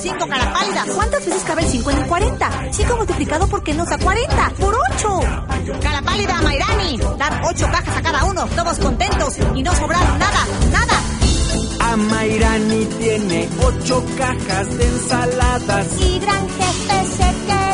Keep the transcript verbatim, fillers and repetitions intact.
cinco cara pálida. ¿Cuántas veces cabe el cinco en el cuarenta? cinco multiplicado por qué nos da cuarenta. ¡Por ocho! Cara pálida, Mayrani. Dar ocho cajas a cada uno, todos contentos y no sobraron nada, nada. A Mayrani tiene ocho cajas de ensaladas. Y gran jefe se queda